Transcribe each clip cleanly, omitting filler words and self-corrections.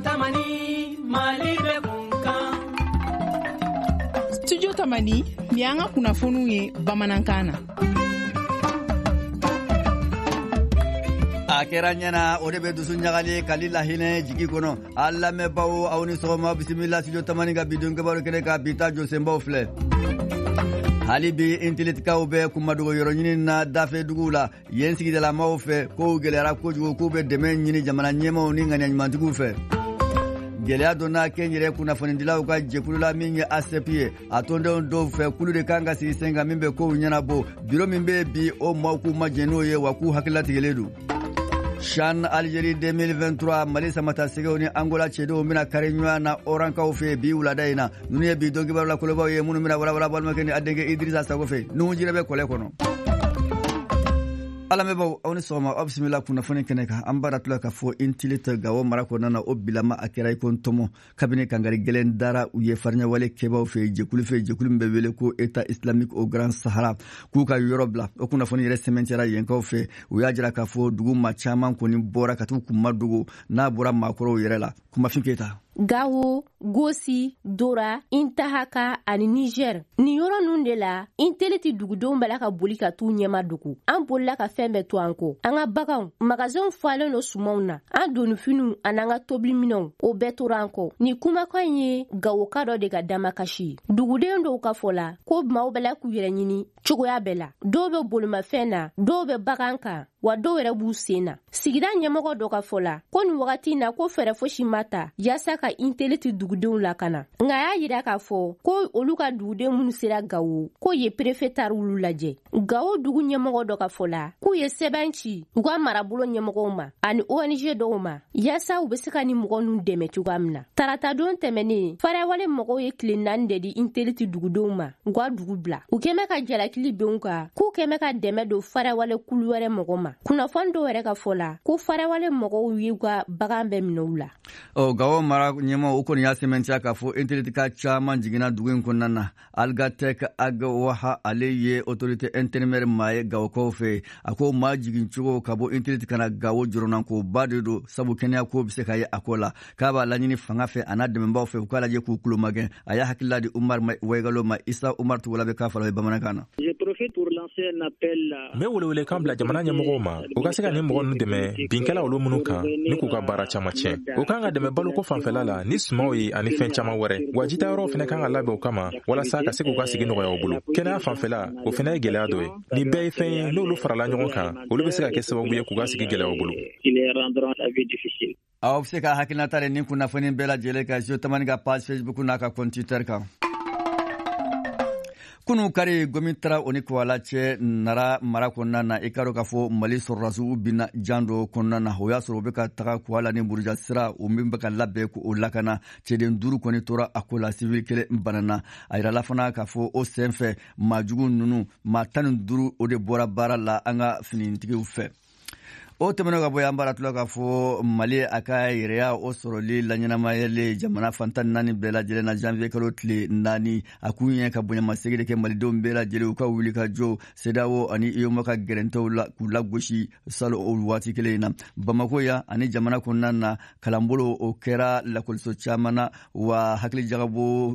Tamani Mali be kunkan. Studio Tamani ni an ka kunnafoniw ye bamanankan na. A kɛra ɲɛna o de bɛ dusu ɲagali kali lahinɛ jigi kɔnɔ a lamɛnbaw aw ni sɔgɔma bisimila studio Tamani ka bidon kibaru kɛnɛ ka bi ta jɔsenbaw filɛ hali bi intelletikaw bɛ kumadogo yɔrɔ ɲini na dafe duguw la yen sigidalamaw fɛ kow gɛlɛyara kojugu k'u bɛ dɛmɛ ɲini jamana ɲɛmaw ni ŋaniyaɲumantigiw fɛ gɛlɛya donna kɛn yɛrɛ kunnafonidilaw ka jɛkulu la min ye ACP ye a tɔndenw dɔw fɛ kulu de kan ka sigi sen kan min bɛ kow ɲɛnabɔ biro min bɛ bi o maaw k'u majɛ n'o ye wa k'u hakililatigɛlen don CHAN Algérie 2023 Mali samata segew ni Angola cɛdenw bɛna kari ɲɔgɔn na orankaw fɛ bi wulada in na ninnu ye bi dɔn kibaru la kolobaw ye minnu bɛna walawala balimakɛ ni a denkɛ Idrissa Sago fɛ nuhu jire bɛ kɔlɛ kɔnɔ alamɛbaw aw ni sɔgɔma aw bisimila kunnafoni kɛnɛ kan an b'a tila k'a fɔ intilite Gawo mara kɔnɔna na o bilama a kɛra iko ntɔmɔ kabini kangari gɛlɛn dara u ye fariɲawale kɛbaw fɛ jɛkulu min bɛ wele ko État islamique au Grand Sahara k'u ka yɔrɔ bila o kunnafoni yɛrɛ sɛmɛntiyara yenkaw fɛ u y'a jira k'a fɔ dugu maa caman kɔni bɔra ka t'u kunmadogo n'a bɔra maakɔrɔw yɛrɛ la kumafin Keyita. Gawo, Gosi, Dora, Intahaka ani Niger. Ni yɔrɔ nun de la, Inteleti dugudenw bala ka boli ka t'u ɲɛma dugu. An bolila ka fɛn bɛɛ to an kɔ. An ka baganw, magasinw falen no sumanw na. An donifiniw an'an ka tobiliminɛw, o bɛɛ tora an kɔ. Ni kumakan ye Gawoka dɔ de ka damakasi. Duguden dɔw ka fɔ la, ko maaw bala k'u yɛrɛ ɲini cogoya bɛɛ la. Dɔw bɛ bolimafɛn na, dɔw bɛ bagan kan, wa dɔw yɛrɛ b'u sen na. Sigida ɲɛmɔgɔ dɔ ka fɔ la, ko nin wagati na ko fɛrɛ fosi ma ta yaasa ka Inteleti dugudenw lakana. Nga y'a yira k'a fɔ ko olu ka duguden minnu sera Gawo ko ye prefetari olu lajɛ. Gawo dugu ɲɛmɔgɔ dɔ ka fɔ la k'u ye sɛbɛn ci u ka marabolo ɲɛmɔgɔw ma ani ONG dɔw ma yaasa u bɛ se ka ni mɔgɔ ninnu dɛmɛ cogoya min na. Tarata don tɛmɛnen farɛwale mɔgɔw ye tile 4 de di Inteleti dugudenw ma u ka dugu bila. U kɛmɛ ka jalakili benw kan k'u kɛmɛ ka dɛmɛ don farɛwale kulu wɛrɛ mɔgɔ ma. Kunnafoni dɔw yɛrɛ ka fɔ la ko farɛwale mɔgɔw y'u ka bagan bɛɛ minɛ u la. Gawo mara ɲɛmɔgɔ o kɔni y'a sɛmɛntiya k'a fɔ intelletika caman jiginna dugu in kɔnɔna na Algatec Agwaha ale ye autorité intérimaire maa ye Gawokaw fɛ a ko maa jigin cogo ka bɔ Inteleti kana Gawo jɔrɔnankoba de don sabu kɛnɛya ko bɛ se ka ye a ko la k'a b'a laɲini fanga fɛ a n'a dɛmɛbaw fɛ u k'a lajɛ k'u kulomagɛn a y'a hakilila di Umar Waigalo ma Isa Umar Tugula bɛ k'a fɔ la bamanankan na. N bɛ welewele kan bila jamana ɲɛmɔgɔw ma u ka se ka nin mɔgɔ ninnu dɛmɛ binkɛla olu minnu kan ni k'u ka baara caman tiɲɛ u kan ka dɛmɛ baloko fanfɛla la ni sumaw ye ani fɛn caman wɛrɛ wa jitayɔrɔw fɛnɛ kan ka labɛn o kama walasa ka se k'u ka sigi nɔgɔya u bolo kɛnɛya fanfɛla o fɛnɛ ye gɛlɛya dɔ ye nin bɛɛ ye fɛn ye n'olu farala ɲɔgɔn kan olu bɛ se ka kɛ sababu ye k'u ka sigi gɛlɛya u bolo. Aw bɛ se ka hakilinata de nin kunnafoni bɛɛ lajɛlen ka Studio Tamani ka page Facebook n'a ka compte Twitter kan. Kunu kari gomitara oni kuala cɛ nara mara kɔnɔna na i ka dɔn k'a fɔ Mali sɔrɔdasiw bina jan dɔ kɔnɔna na o y'a sɔrɔ u bɛ ka taga kuala ni Buruja sira o min bɛ ka labɛn k'o lakana cɛden 5 kɔni tora a ko la civil 1 banana a yirala fana k'a fɔ o senfɛ maajugu ninnu maa 15 o de bɔra baara la an ka finitigiw fɛ. O tɛmɛnen ka bɔ yan baara tula k'a fɔ Mali a ka yɛrɛya o sɔrɔli laɲɛnamayɛlen jamana fantan 4 bɛɛ lajɛlen na janvier kalo tile 4 a kun ye ka bonyamasegin de kɛ malidenw bɛɛ lajɛlen u ka wuli ka jɔ CEDEAO ani UEMOA ka gɛrɛntɛw la k'u lagosi salo o waati kelen na Bamako ya ani jamana kɔnɔna na kalanbolo o kɛra lakɔliso caman na wa hakili jagabo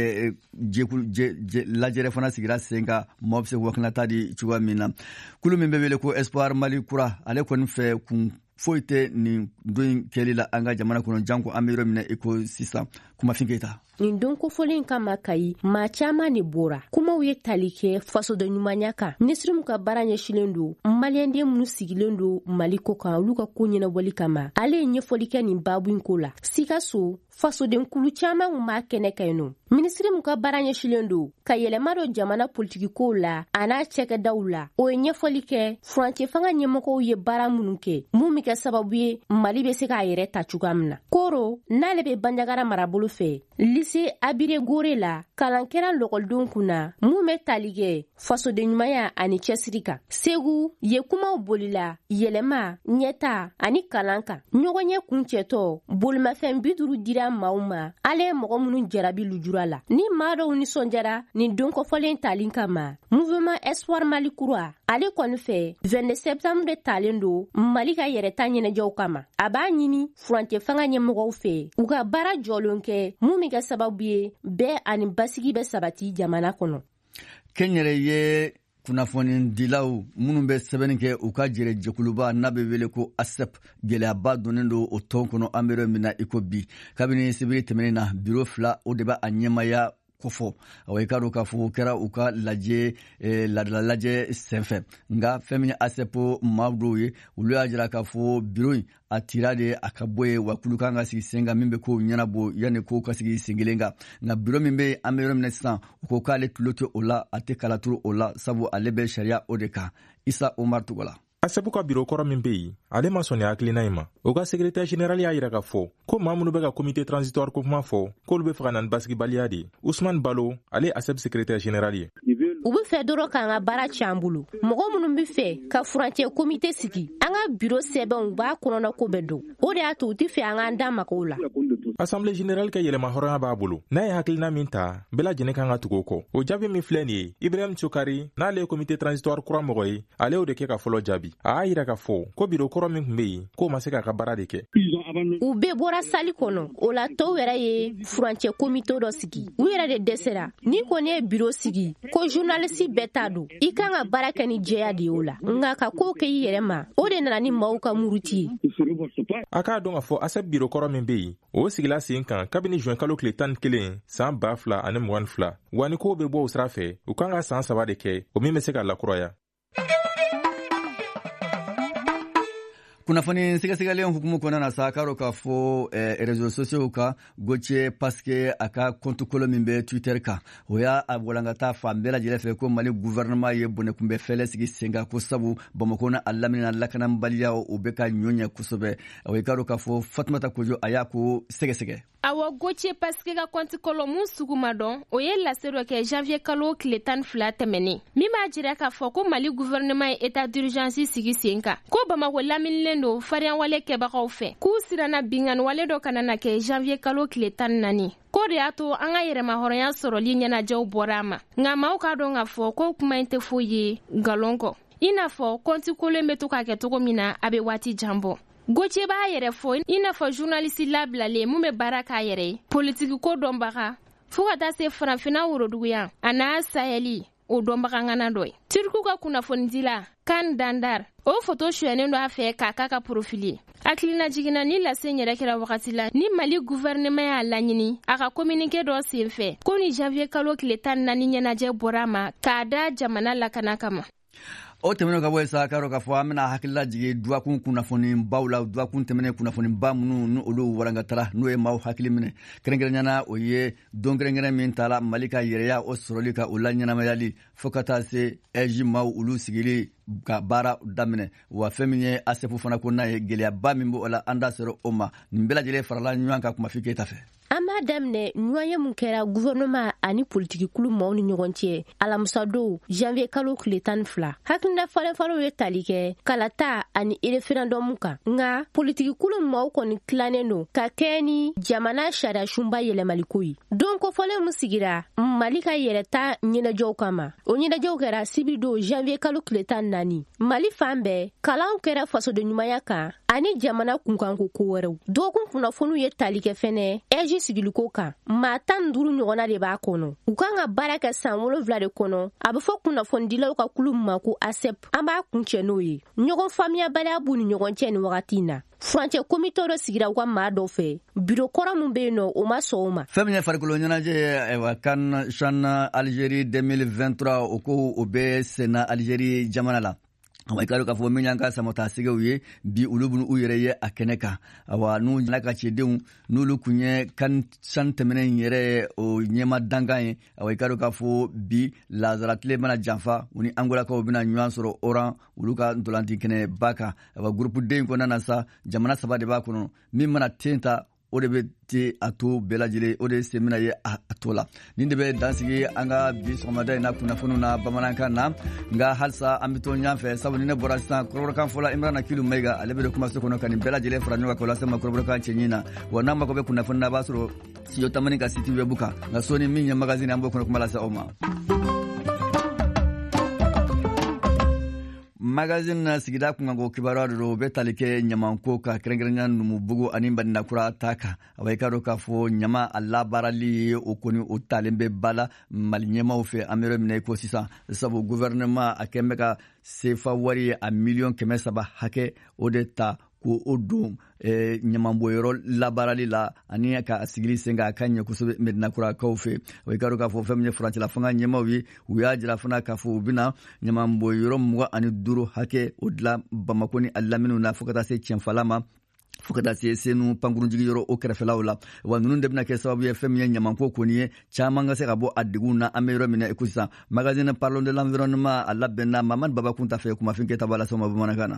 lajɛrɛ fana sigira sen kan maaw bɛ se wakilinata di cogoya min na kulu min bɛ wele ko Espoir Mali kura ale kɔni fɛ kun foyi tɛ nin don in kɛli la an ka jamana kɔnɔ janko an bɛ yɔrɔ minɛ i ko sisan kumafin Keyita. Nin don kofɔlen kama Kayi maa caman de bɔra kumaw ye tali kɛ fasoden ɲumanya kan ministre ka baara ɲɛsilen don maliyɛnden minnu sigilen don Mali ko kan olu ka ko ɲɛnabɔli kama ale ye ɲɛfɔli kɛ nin baabu in ko la Sikaso fasoden kulu caman kun b'a kɛnɛ kan yen nɔ ministre ka baara ɲɛsilen don ka yɛlɛma dɔ jamana politiki kow la a n'a cɛkɛdaw la o ye ɲɛfɔli kɛ furancɛ fanga ɲɛmɔgɔw ye baara minnu kɛ mun bɛ kɛ sababu ye Mali bɛ se k'a yɛrɛ ta cogoya min na koro n'ale bɛ Bandiagara marabolo fɛ lycée Abire Gore la kalan kɛra lɔgɔlidenw kunna mun bɛ tali kɛ fasoden ɲumanya ani cɛsiri kan Segu ye kumaw bolila yɛlɛma ɲɛta ani kalan kan ɲɔgɔn ɲɛ kuncɛtɔ bolimafɛn 50 dira maaw ma ale ye mɔgɔ minnu jarabi lujura la ni maa dɔw nisɔndiyara nin don kɔfɔlen talen kama mouvement Espoir Mali kura ale kɔni fɛ 22 septembre de talen don Mali ka yɛrɛ yɛrɛta ɲɛnajɛw kama a b'a ɲini furancɛ fanga ɲɛmɔgɔw fɛ u ka baara jɔlen kɛ mun min kɛ sababu ye bɛɛ ani basigi bɛ sabati jamana kɔnɔ. kɛnyɛrɛ ye kunnafoni dilaw minnu bɛ sɛbɛnni kɛ u ka jɛrɛ jɛkuluba n'a bɛ wele ko asep gɛlɛyaba donnen don o tɔn kɔnɔ an bɛ yɔrɔ min na iko bi kabini sibiri tɛmɛnen na biro 2 o de b'a ɲɛmaya kofɔ awɔ i ka dɔn k'a fɔ o kɛra u ka ladala lajɛ senfɛ nka fɛn min ye asep maaw dɔw ye olu y'a jira k'a fɔ biro in a tira de a ka bɔ ye wa kulu kan ka sigi sen kan min bɛ kow ɲɛnabɔ yanni kow ka sigi sen kelen kan nka biro min bɛ an bɛ yɔrɔ min na sisan u ko k'ale tulo tɛ o la a tɛ kala turu o la sabu ale bɛ sariya o de kan isa omar tugola. asepu ka biro kɔrɔ min bɛ yen ale ma sɔn ni hakilina in ma o ka secrétaire général y'a yira k'a fɔ ko maa minnu bɛ ka comité transitoire ko kuma fɔ k'olu bɛ fɛ ka na ni basigibaliya de usman balo ale asep secrétaire général ye. u bɛ fɛ dɔrɔn k'an ka baara cɛn bolo mɔgɔ minnu bɛ fɛ ka furancɛ komite sigi an ka biro sɛbɛnw b'a kɔnɔna ko bɛɛ don o de y'a to u tɛ fɛ an k'an da maga o la. assemblée générale ka yɛlɛma hɔrɔnya b'a bolo n'a ye hakilina min ta bɛɛ lajɛlen kan ka tugu o kɔ o jaabi min filɛ nin ye ibrahim tsokari n'ale ye comité transitoire kura mɔgɔ ye ale y'o de kɛ ka fɔlɔ jaabi a y'a yira k'a fɔ ko biro kɔrɔ min tun bɛ yen k'o ma se k'a ka baara de kɛ. u bɛɛ bɔra sali kɔnɔ o la tɔw yɛrɛ ye furancɛ komite dɔ sigi u yɛrɛ de dɛsɛra ni kɔni ye biro sigi ko journaliste bɛɛ t'a don i kan ka baara kɛ ni jɛya de ye o la nka ka kow kɛ i yɛrɛ ma o de nana ni maaw ka muruti ye. a k'a dɔn k'a fɔ asep biro kɔrɔ min bɛ yen o sigila sen kan kabini juin kalo tile 11 san 2022 wa ni kow bɛ bɔ o sira fɛ u kan ka san 3 de kɛ o min bɛ se ka lakuraya. kunnafoni sɛgɛsɛgɛlen hukumu kɔnɔna na sa k'a dɔn k'a fɔ réseaux sociaux kan Gauthier Pasque a ka compte kolon min bɛ Twitter kan o y'a walankata fan bɛɛ lajɛlen fɛ ko Mali gouvernement ye bɔnɛkunbɛ fɛlɛ sigi sen kan ko sabu Bamako na a laminina lakanabaliya o bɛ ka ɲɔɲɛ kosɛbɛ i ka dɔn k'a fɔ Fatumata Kojo a y'a ko sɛgɛsɛgɛ. awɔ Gauthier Pasque ka compte kolon mun sugu ma dɔn o ye lase dɔ kɛ janvier kalo tile 12 tɛmɛnen min b'a jira k'a fɔ ko Mali gouvernement ye état d'urgence sigi sen kan ko Bamako laminilen do fariyanwale kɛbagaw fɛ k'u siranna binganiwale dɔ kana na kɛ janvier kalo tile 14 ko de y'a to an ka yɛrɛmahɔrɔnya sɔrɔli ɲɛnajɛw bɔra a ma nka maaw k'a dɔn k'a fɔ ko kuma in tɛ foyi ye nkalon kɔ i n'a fɔ compte kolon bɛ to k'a kɛ cogo min na a bɛ waati jan bɔ. Gauthier b'a yɛrɛ fɔ i n'a fɔ journaliste labilalen mun bɛ baara k'a yɛrɛ ye politiki ko dɔnbaga fo ka taa se farafinna woroduguya a n'a sahɛli o dɔnbagangana dɔ ye. Turku ka kunnafonidila Kan Dandar o foto suyɛnen do a fɛ k'a k'a ka profil ye. Hakilina jiginna ni lase yɛrɛ kɛra wagati la ni Mali gouvernement y'a laɲini a ka communiqué dɔ sen fɛ ko ni janvier kalo tile 14 ɲɛnajɛ bɔra a ma k'a da jamana lakana kama. o tɛmɛnen ka bɔ yen sa k'a dɔn k'a fɔ an bɛna hakilila jigin duwakun kunnafoni baw la duwakun tɛmɛnen kunnafoni ba minnu ni olu warankatara n'o ye maaw hakili minɛ kɛrɛnkɛrɛnnana o ye don kɛrɛnkɛrɛn min tala Mali ka yɛrɛya o sɔrɔli ka o la ɲɛnamayali fo ka taa se ɛji maaw olu sigili ka baara daminɛ wa fɛn min ye asefu fana ko n'a ye gɛlɛyaba min b'o la an da sera o ma nin bɛɛ lajɛlen farala ɲɔgɔn kan kuma f'i k'e fɛ. an b'a daminɛ ɲɔgɔnye mun kɛra gouvernement ani politiki kulu maaw ni ɲɔgɔn cɛ alamisa don janvier kalo tile 12 hakilina falenfalenw ye tali kɛ kalata ani référendum kan nka politiki kulu maaw kɔni tilannen don ka kɛ ni jamana sariya sunba yɛlɛmali ko ye don kofɔlen mun sigira Mali ka yɛrɛta ɲɛnajɛw kama o ɲɛnajɛw kɛra sibiri don janvier kalo tile 14 Mali fan bɛɛ kalanw kɛra fasodenɲumanya kan ani jamana kunkanko ko wɛrɛw dɔgɔkun kunnafoniw ye tali kɛ fɛnɛ ɛji sigiliko kan maa 15 ɲɔgɔnna de b'a kɔnɔ u kan ka baara kɛ san 7 de kɔnɔ a bɛ fɔ kunnafonidilaw ka kulu ma ko ASEP an b'a kuncɛ n'o ye ɲɔgɔn faamuyabaliya b'u ni ɲɔgɔn cɛ ni wagati in na furancɛ komite dɔ sigira u ka maa dɔ fɛ biro kɔrɔ min bɛ yen nɔ o ma sɔn o ma. fɛn min ye farikolo ɲɛnajɛ kan CHAN Algérie 2023 o ko o bɛ senna Algérie jamana la. awa i ka dɔn k'a fɔ min y'an ka samataasigew ye bi olu b'u yɛrɛ ye a kɛnɛ kan awa n'u nana ka cɛdenw n'olu kun ye CHAN tɛmɛnen yɛrɛ o ɲɛma dankan ye awa i ka dɔn k'a fɔ bi lazaratile mana janfa u ni angolakaw bɛna ɲɔgɔn sɔrɔ oran olu ka ntolanci kɛnɛ ba kan awa gurupu den kɔnɔna na sa jamana 3 de b'a kɔnɔ min mana ten ta o de bɛ te a to bɛɛ lajɛlen o de se mina ye a to la nin de bɛ dansigi an ka bi sɔgɔmada in na kunnafoniw na bamanankan na nka halisa an bɛ to ɲɔgɔn fɛ sabu ni ne bɔra sisan kɔrɔbɔrɔkan fɔla Imrana Kilu Mayiga ale bɛ de kumaso kɔnɔ ka nin bɛɛ lajɛlen fara ɲɔgɔn kan k'o lase ma kɔrɔbɔrɔkan cɛɲi na wa n'an mago bɛ kunnafoni na a b'a sɔrɔ studio tamani ka site web kan nka soni min ye magazine an b'o kɔnɔ kuma lase aw ma. magazine na sigida kungango kibaro do betalike nyamanko ka krengrenya numubugu animba nakura ataka awaikaro ka fo nyama alla barali okoni utalembe bala malinyema ofe amero mine ko sisa sabu gouvernement akemeka sefa wari a million kemesaba hake odeta ko odum nyamamboyoro labarali la ani ka sigili senga kanya kusube medina kura kaufe waikaro ka fo femne franchi la fanga nyama wi uyajira fana ka fo bina nyamamboyoro muga ani duru hake odla bamakoni allaminu na fukata se chemfalama fukata se senu pangurunjigi yoro o kerefelaula wa nunu debna ke sababu fm ya nyamanko koniye chamanga se gabo adiguna amero mina ekusa magazine parlons de l'environnement alla benna maman baba kunta fe kuma finke tabala soma bumanakana.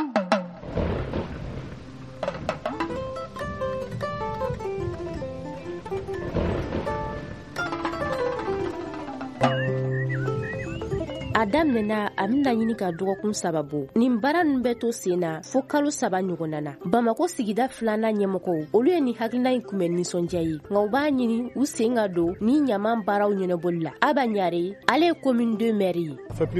Adam nena amina ɲini ka dɔgɔkun sababu nin baara ninnu bɛ to sen na fo kalo 7 ɲɔgɔnna na Bamako sigida 2nan ɲɛmɔgɔw olu ye nin hakilina in kunbɛn nisɔndiya ye nka u b'a ɲini u sen ka don ni ɲaman baaraw ɲɛnabɔli la Aba Ɲare ale ye commune 2 maire ye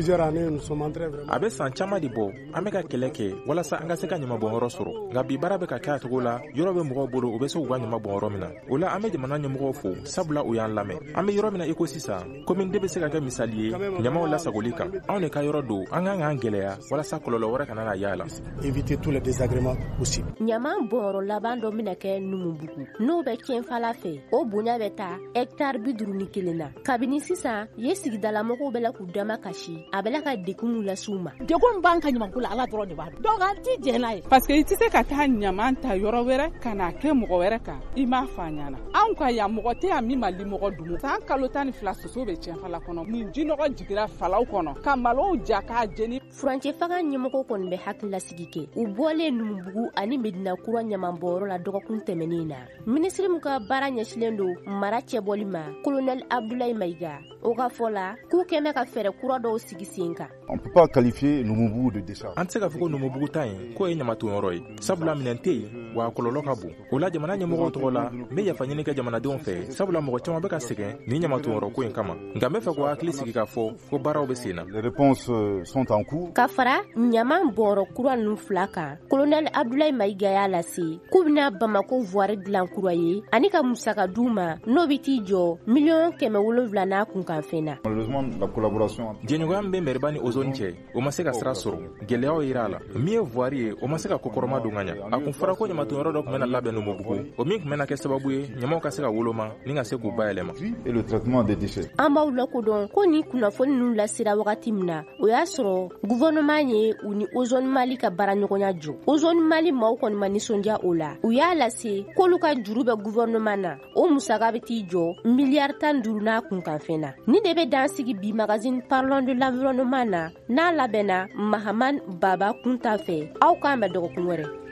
a bɛ san caman de bɔ an bɛ ka kɛlɛ kɛ walasa an ka se ka ɲamabɔnyɔrɔ sɔrɔ nka bi baara bɛ ka kɛ a cogo la yɔrɔ bɛ mɔgɔw bolo u bɛ se u ka ɲamabɔnyɔrɔ min na o la an bɛ jamana ɲɛmɔgɔw fo sabula u y'an lamɛn an bɛ yɔrɔ min na iko sisan commune 2 bɛ se ka kɛ misali ye ɲamaw lasagoli kan anw de ka yɔrɔ do an kan k'an gɛlɛya walasa kɔlɔlɔ wɛrɛ kana na y'a la éviter tous les désagréments possibles. ɲaman bɔnyɔrɔ laban dɔ bɛna kɛ Numubugu n'o bɛ cɛnfala fɛ o bonya bɛ taa hectare 51 na kabini sisan ye sigidalamɔgɔw bɛ la k'u dama kasi a bɛ la ka degun lasiw ma degun b'an ka ɲamanko la ala dɔrɔn de b'a dɔn donc an t'i jɛn n'a ye parce que i tɛ se ka taa ɲaman ta yɔrɔ wɛrɛ ka n'a kɛ mɔgɔ wɛrɛ kan i m'a fɔ a ɲɛna anw ka yan mɔgɔ tɛ yan min ma limɔgɔ dumu san kalo 12 soso bɛ cɛnfala kɔnɔ nin jinɔgɔ jigira falaw kɔnɔ ka malow ja k'a jeni furancɛ faga ɲɛmɔgɔ kɔni bɛ hakilasigi kɛ u bɔlen Numubugu ani Medina Kura ɲamanbɔyɔrɔ la dɔgɔkun tɛmɛnen na ministre min ka baara ɲɛsilen don mara cɛbɔli ma colonel Abdoulaye Maïga o ka fɔ la k'u kɛmɛ ka fɛɛrɛ kura dɔw sigi sen kan on peut pas qualifier Numubugu de décharge an tɛ se ka fɔ ko Numubugu ta ye ko ye ɲamatonyɔrɔ ye sabula minɛn tɛ yen wa kɔlɔlɔ ka bon o la jamana ɲɛmɔgɔw tɔgɔ la n bɛ yafa ɲini kɛ jamanadenw fɛ sabula mɔgɔ caman bɛ ka sɛgɛn ni ɲamatonyɔrɔ ko in kama nka n bɛ fɛ ko hakili sigi k'a fɔ ko baaraw bɛ sen na les réponses sont en cours ka fara ɲaman bɔrɔ kura ninnu 2 kan colonel Abdoulaye Maïga y'a lase k'u bɛna Bamako voirie dilan kura ye ani ka musaka d'u ma n'o bɛ t'i jɔ $700,000 n'a kunkanfɛn na malheureusement la collaboration jɛɲɔgɔnya min bɛ mɛriba ni ozone cɛ o ma se ka sira sɔrɔ gɛlɛyaw yera a la min ye voirie ye o ma se ka kokɔrɔma don ka ɲa a kun fɔra ko ɲamatonyɔrɔ dɔ tun bɛna labɛn Numubugu o min tun bɛna kɛ sababu ye ɲamaw ka se ka woloma ni ka se k'u bayɛlɛma et le traitement des déchets an b'aw lakodɔn ko ni kunnafoni ninnu lasera wagati min na o y'a sɔrɔ gouvernement ye u ni ozone Mali ka baaraɲɔgɔnya jɔ ozone Mali maaw kɔni ma nisɔndiya o la u y'a lase k'olu ka juru bɛ gouvernement na o musaka bɛ t'i jɔ miliyari 15 n'a kunkanfɛn na ni de bɛ dan sigi bi magazine parlons de l'environnement na n'a labɛnna Mahaman Baba Kunta fɛ aw k'an bɛ dɔgɔkun wɛrɛ